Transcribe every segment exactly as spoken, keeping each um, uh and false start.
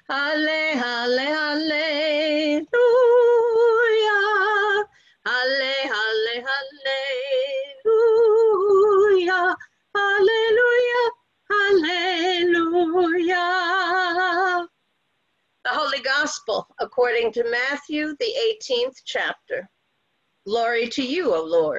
Halle, halle, hallelujah. Halle, halle, hallelujah. Hallelujah, hallelujah. The Holy Gospel according to Matthew, the eighteenth chapter. Glory to you, O Lord.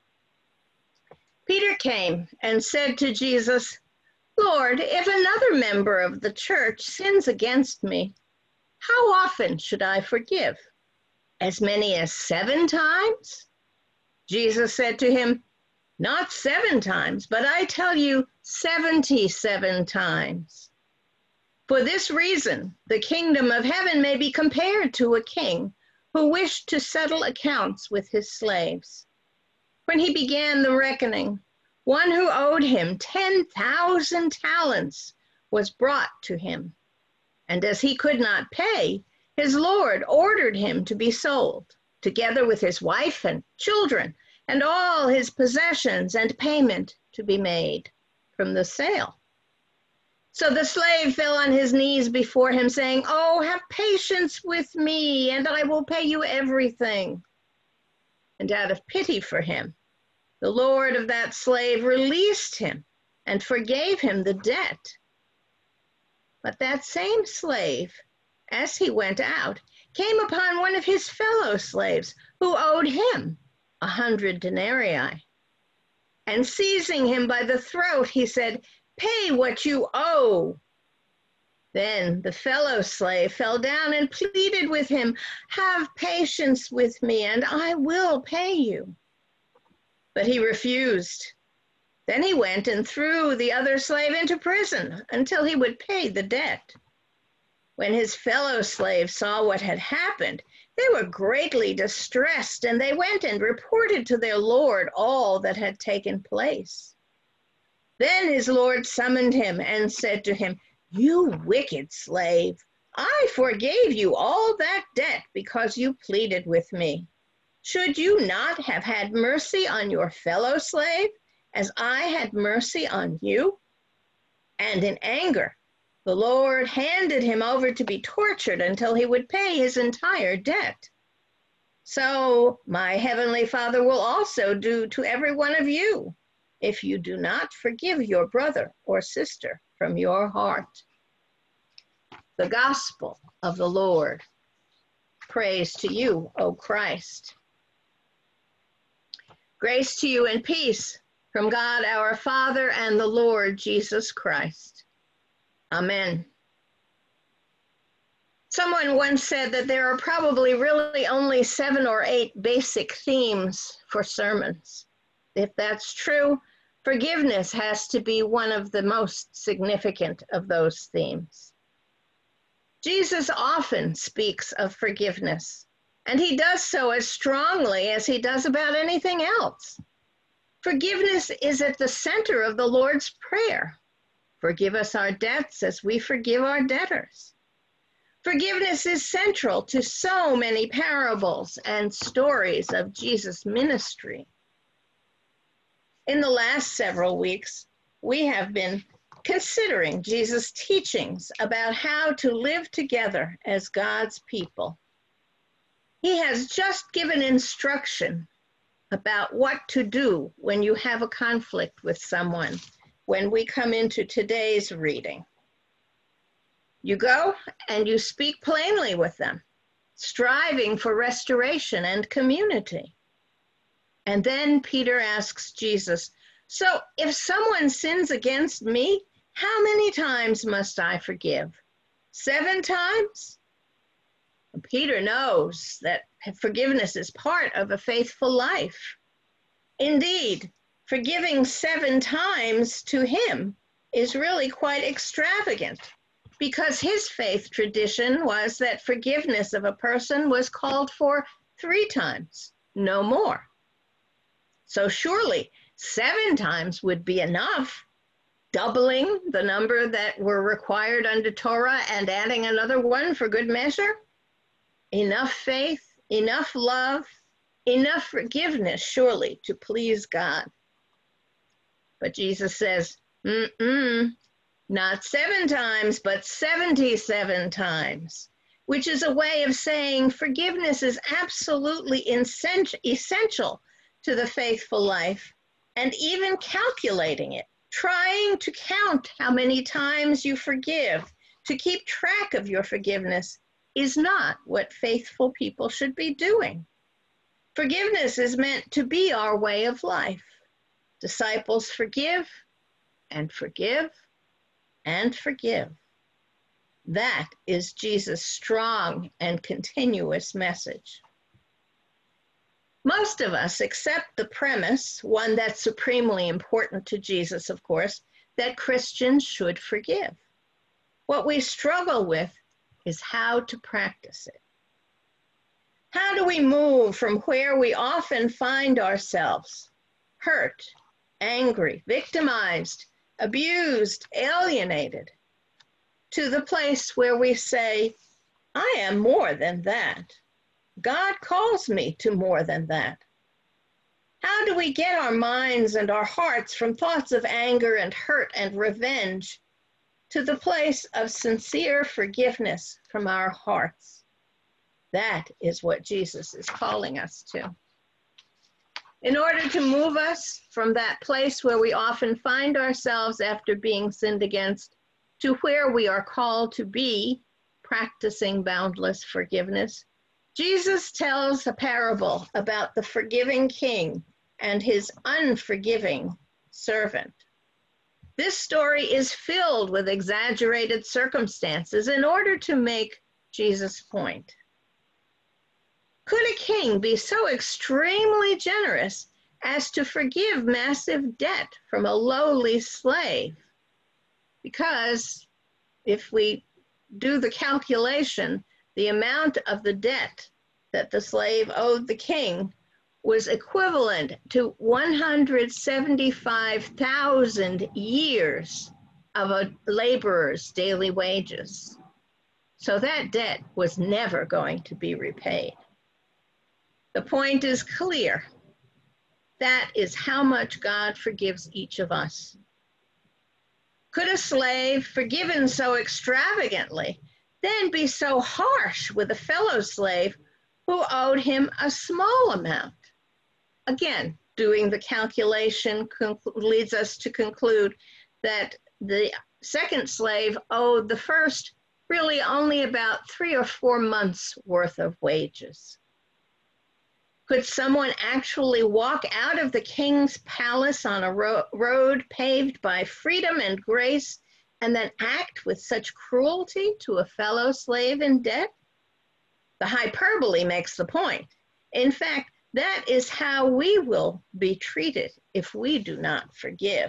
Peter came and said to Jesus, Lord, if another member of the church sins against me, how often should I forgive? As many as seven times? Jesus said to him, Not seven times, but I tell you, seventy-seven times. For this reason, the kingdom of heaven may be compared to a king who wished to settle accounts with his slaves. When he began the reckoning, one who owed him ten thousand talents was brought to him. And as he could not pay, his Lord ordered him to be sold, together with his wife and children, and all his possessions, and payment to be made from the sale. So the slave fell on his knees before him, saying, Oh, have patience with me, and I will pay you everything. And out of pity for him, the Lord of that slave released him and forgave him the debt. But that same slave, as he went out, came upon one of his fellow slaves who owed him a hundred denarii. And seizing him by the throat, he said, Pay what you owe. Then the fellow slave fell down and pleaded with him, Have patience with me, and I will pay you. But he refused. Then he went and threw the other slave into prison until he would pay the debt. When his fellow slaves saw what had happened, they were greatly distressed, and they went and reported to their Lord all that had taken place. Then his Lord summoned him and said to him, You wicked slave, I forgave you all that debt because you pleaded with me. Should you not have had mercy on your fellow slave, as I had mercy on you? And in anger, the Lord handed him over to be tortured until he would pay his entire debt. So my heavenly Father will also do to every one of you, if you do not forgive your brother or sister from your heart. The Gospel of the Lord. Praise to you, O Christ. Grace to you and peace from God our Father and the Lord Jesus Christ. Amen. Someone once said that there are probably really only seven or eight basic themes for sermons. If that's true, forgiveness has to be one of the most significant of those themes. Jesus often speaks of forgiveness, and he does so as strongly as he does about anything else. Forgiveness is at the center of the Lord's Prayer. Forgive us our debts as we forgive our debtors. Forgiveness is central to so many parables and stories of Jesus' ministry. In the last several weeks, we have been considering Jesus' teachings about how to live together as God's people. He has just given instruction about what to do when you have a conflict with someone when we come into today's reading. You go and you speak plainly with them, striving for restoration and community. And then Peter asks Jesus, So if someone sins against me, how many times must I forgive? Seven times? Peter knows that forgiveness is part of a faithful life. Indeed, forgiving seven times to him is really quite extravagant, because his faith tradition was that forgiveness of a person was called for three times, no more. So surely seven times would be enough, doubling the number that were required under Torah and adding another one for good measure. Enough faith, enough love, enough forgiveness, surely, to please God. But Jesus says, mm-mm, Not seven times, but seventy-seven times, which is a way of saying forgiveness is absolutely essential to the faithful life, and even calculating it, trying to count how many times you forgive, to keep track of your forgiveness, is not what faithful people should be doing. Forgiveness is meant to be our way of life. Disciples forgive and forgive and forgive. That is Jesus' strong and continuous message. Most of us accept the premise, one that's supremely important to Jesus, of course, that Christians should forgive. What we struggle with is how to practice it. How do we move from where we often find ourselves, hurt, angry, victimized, abused, alienated, to the place where we say, I am more than that. God calls me to more than that. How do we get our minds and our hearts from thoughts of anger and hurt and revenge to the place of sincere forgiveness from our hearts? That is what Jesus is calling us to. In order to move us from that place where we often find ourselves after being sinned against to where we are called to be, practicing boundless forgiveness, Jesus tells a parable about the forgiving king and his unforgiving servant. This story is filled with exaggerated circumstances in order to make Jesus' point. Could a king be so extremely generous as to forgive massive debt from a lowly slave? Because if we do the calculation, the amount of the debt that the slave owed the king was equivalent to one hundred seventy-five thousand years of a laborer's daily wages. So that debt was never going to be repaid. The point is clear. That is how much God forgives each of us. Could a slave, forgiven so extravagantly, then be so harsh with a fellow slave who owed him a small amount? Again, doing the calculation leads us to conclude that the second slave owed the first really only about three or four months worth of wages. Could someone actually walk out of the king's palace on a ro- road paved by freedom and grace and then act with such cruelty to a fellow slave in debt? The hyperbole makes the point. In fact, that is how we will be treated if we do not forgive.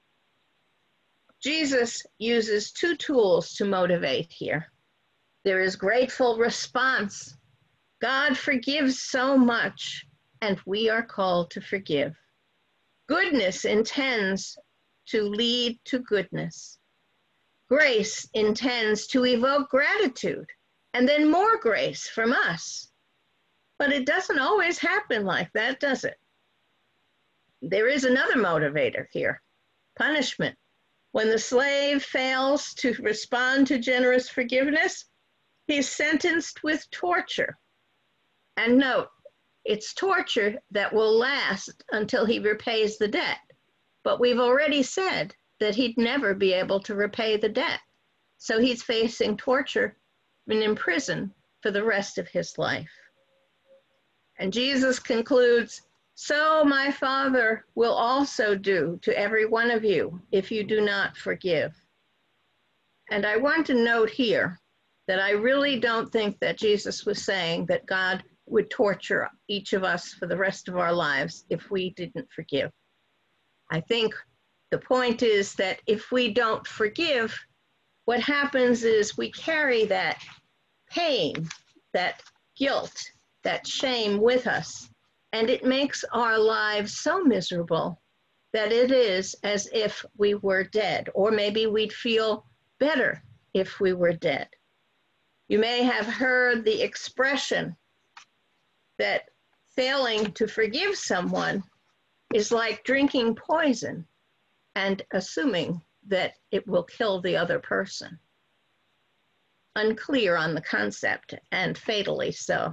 Jesus uses two tools to motivate here. There is grateful response. God forgives so much, and we are called to forgive. Goodness intends to lead to goodness. Grace intends to evoke gratitude, and then more grace from us. But it doesn't always happen like that, does it? There is another motivator here, punishment. When the slave fails to respond to generous forgiveness, he's sentenced with torture. And note, it's torture that will last until he repays the debt. But we've already said that he'd never be able to repay the debt. So he's facing torture and in prison for the rest of his life. And Jesus concludes, so my Father will also do to every one of you if you do not forgive. And I want to note here that I really don't think that Jesus was saying that God would torture each of us for the rest of our lives if we didn't forgive. I think the point is that if we don't forgive, what happens is we carry that pain, that guilt, that shame with us, and it makes our lives so miserable that it is as if we were dead, or maybe we'd feel better if we were dead. You may have heard the expression that failing to forgive someone is like drinking poison and assuming that it will kill the other person. Unclear on the concept, and fatally so.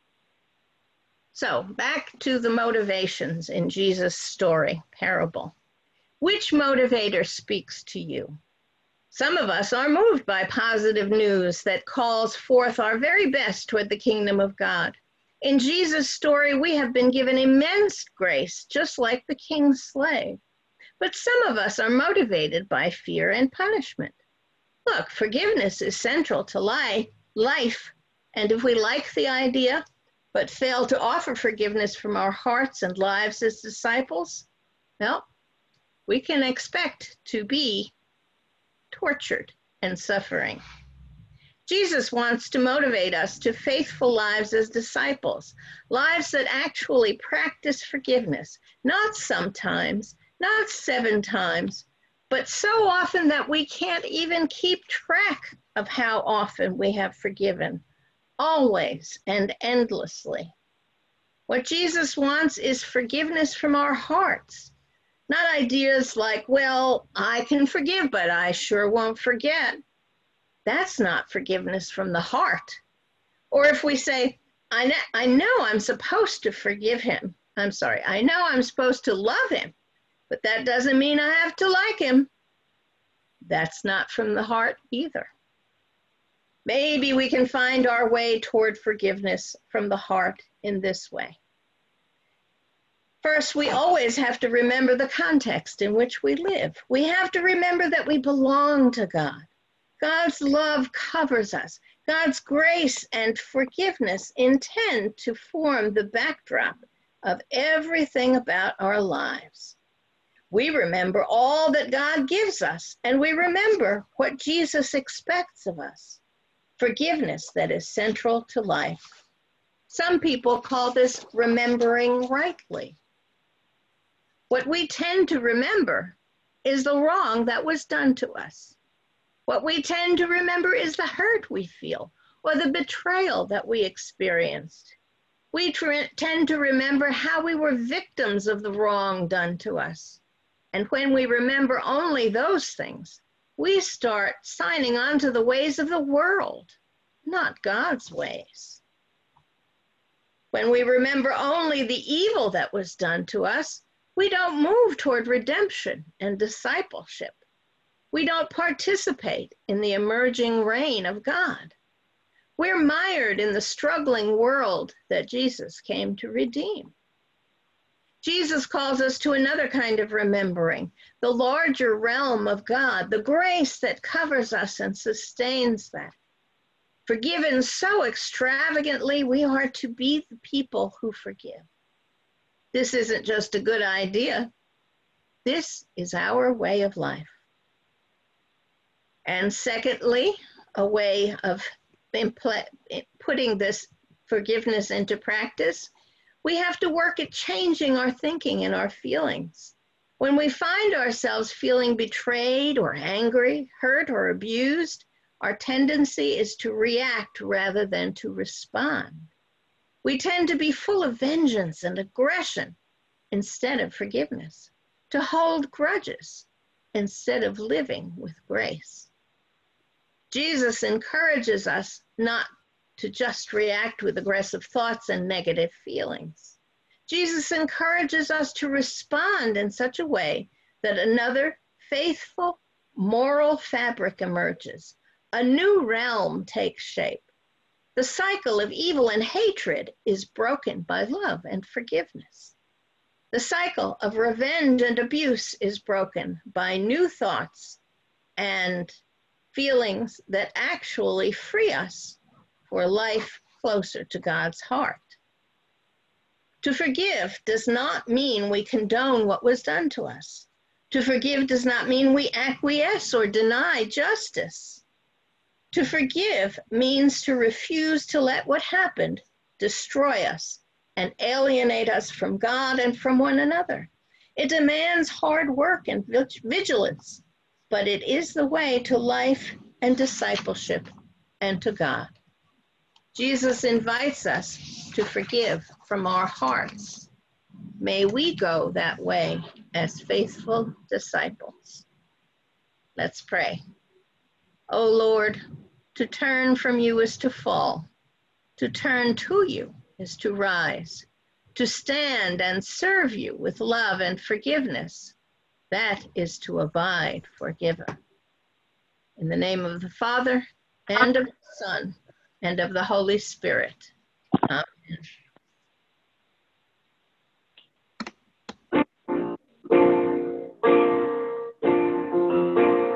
So back to the motivations in Jesus' story, parable. Which motivator speaks to you? Some of us are moved by positive news that calls forth our very best toward the kingdom of God. In Jesus' story, we have been given immense grace, just like the king's slave. But some of us are motivated by fear and punishment. Look, forgiveness is central to life, life, and if we like the idea, but fail to offer forgiveness from our hearts and lives as disciples, well, we can expect to be tortured and suffering. Jesus wants to motivate us to faithful lives as disciples, lives that actually practice forgiveness, not sometimes, not seven times, but so often that we can't even keep track of how often we have forgiven, always and endlessly. What Jesus wants is forgiveness from our hearts, not ideas like, well, I can forgive, but I sure won't forget. That's not forgiveness from the heart. Or if we say, I know, I know I'm supposed to forgive him. I'm sorry, I know I'm supposed to love him, but that doesn't mean I have to like him. That's not from the heart either. Maybe we can find our way toward forgiveness from the heart in this way. First, we always have to remember the context in which we live. We have to remember that we belong to God. God's love covers us. God's grace and forgiveness intend to form the backdrop of everything about our lives. We remember all that God gives us, and we remember what Jesus expects of us. Forgiveness that is central to life. Some people call this remembering rightly. What we tend to remember is the wrong that was done to us. What we tend to remember is the hurt we feel or the betrayal that we experienced. We tend to remember how we were victims of the wrong done to us. And when we remember only those things, we start signing on to the ways of the world, not God's ways. When we remember only the evil that was done to us, we don't move toward redemption and discipleship. We don't participate in the emerging reign of God. We're mired in the struggling world that Jesus came to redeem. Jesus calls us to another kind of remembering, the larger realm of God, the grace that covers us and sustains that. Forgiven so extravagantly, we are to be the people who forgive. This isn't just a good idea. This is our way of life. And secondly, a way of putting this forgiveness into practice, we have to work at changing our thinking and our feelings. When we find ourselves feeling betrayed or angry, hurt or abused, our tendency is to react rather than to respond. We tend to be full of vengeance and aggression instead of forgiveness, to hold grudges instead of living with grace. Jesus encourages us not to just react with aggressive thoughts and negative feelings. Jesus encourages us to respond in such a way that another faithful, moral fabric emerges. A new realm takes shape. The cycle of evil and hatred is broken by love and forgiveness. The cycle of revenge and abuse is broken by new thoughts and feelings that actually free us for life closer to God's heart. To forgive does not mean we condone what was done to us. To forgive does not mean we acquiesce or deny justice. To forgive means to refuse to let what happened destroy us and alienate us from God and from one another. It demands hard work and vigilance, but it is the way to life and discipleship and to God. Jesus invites us to forgive from our hearts. May we go that way as faithful disciples. Let's pray. O Lord, to turn from you is to fall. To turn to you is to rise. To stand and serve you with love and forgiveness, that is to abide forgiven. In the name of the Father, and of the Son, and of the Holy Spirit. Amen.